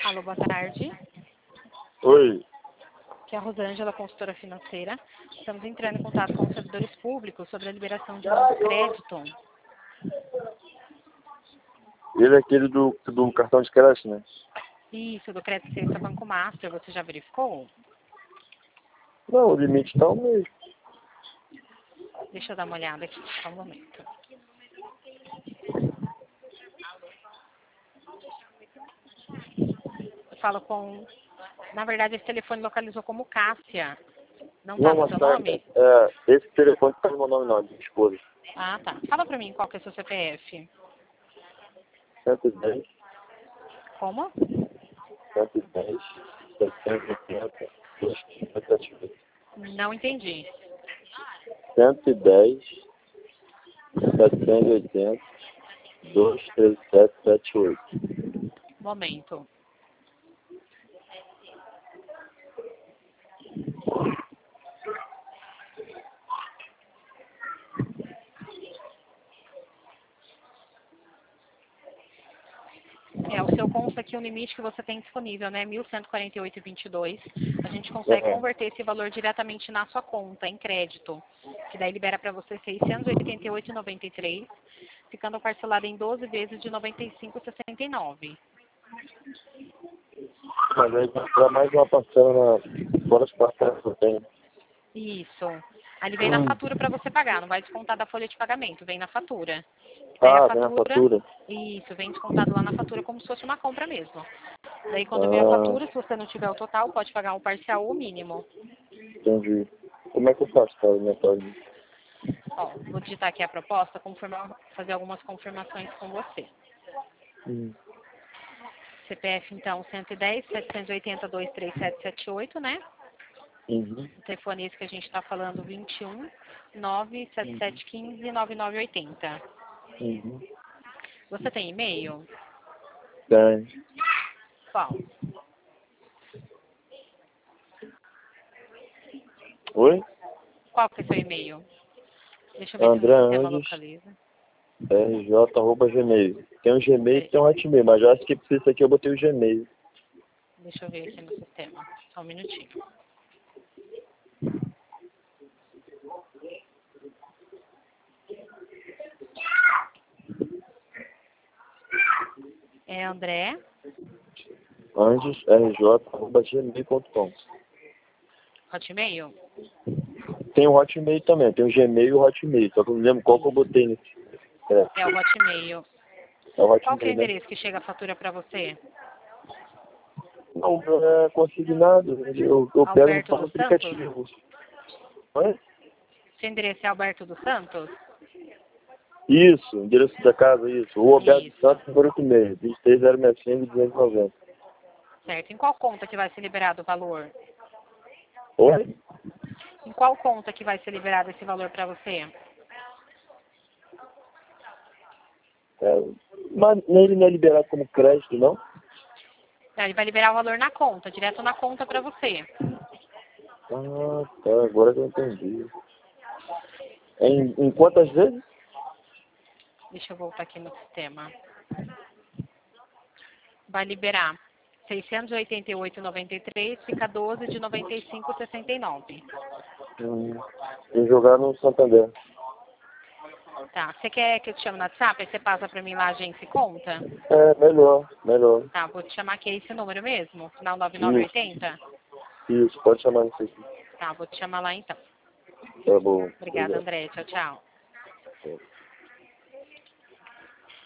Alô, boa tarde. Oi. Aqui é a Rosângela, consultora financeira. Estamos entrando em contato com os servidores públicos sobre a liberação de um crédito. Ele é aquele do cartão de crédito, né? Isso, do crédito Sexta Banco Master. Você já verificou? Não, o limite tá o mesmo. Deixa eu dar uma olhada aqui, só um momento. Eu falo com... Na verdade, esse telefone localizou como Cássia. Não tá no seu nome? Esse telefone tá no meu nome não, de minha esposa. Ah, tá. Fala pra mim qual que é o seu CPF. 110, Como? 110, 780, 278. Não entendi. 110, 780, 23778. Momento. O seu consta aqui o limite que você tem disponível, né? 1.148,22. A gente consegue converter esse valor diretamente na sua conta, em crédito. Que daí libera para você 688,93, ficando parcelado em 12 vezes de 95,69. Mas aí vai entrar mais uma parcela fora as parcelas que eu tenho. Isso. Ali vem na fatura para você pagar, não vai descontar da folha de pagamento, vem na fatura. Daí Vem na fatura. Isso, vem descontado lá na fatura como se fosse uma compra mesmo. Daí quando vem a fatura, se você não tiver o total, pode pagar um parcial ou mínimo. Entendi. Como é que eu faço para aumentar isso? Ó, vou digitar aqui a proposta, fazer algumas confirmações com você. CPF, então, 110-780-23778, né? O telefone esse que a gente está falando, 21-97715-9980. Você tem e-mail? Tem. Qual? Oi? Qual que é o seu e-mail? Deixa eu ver André se o sistema Anjos, localiza. rj@gmail. Tem um Gmail e tem um Hotmail, mas eu acho que pra isso aqui eu botei o Gmail. Deixa eu ver aqui no sistema. Só um minutinho. É André? Anjos, rj@gmail.com. Hotmail? Tem o Hotmail também, tem o Gmail e o Hotmail, só que eu não lembro qual que eu botei nesse. É o Hotmail. É o Qual que é o Hotmail, né? endereço que chega a fatura para você? Não, o meu é consignado, eu pego Alberto só no dos Santos? aplicativo. Oi? Seu endereço é Alberto dos Santos? Isso, endereço da casa, isso. O Roberto Isso. Santos, número 86, 23065-290. Certo. Em qual conta que vai ser liberado o valor? Oi? Em qual conta que vai ser liberado esse valor para você? Mas ele não é liberado como crédito, não? Não, ele vai liberar o valor na conta, direto na conta para você. Ah, tá, agora que eu entendi. Em quantas vezes? Deixa eu voltar aqui no sistema. Vai liberar 688,93, fica 12 de 95,69. E jogar no Santander. Tá. Você quer que eu te chame no WhatsApp? Aí você passa para mim lá a agência e conta? Melhor, melhor. Tá, vou te chamar aqui, é esse número mesmo? Final Isso, 9980? isso, pode chamar isso aqui. Tá, vou te chamar lá então. Tá bom. Obrigada, Obrigado. André. Tchau, tchau.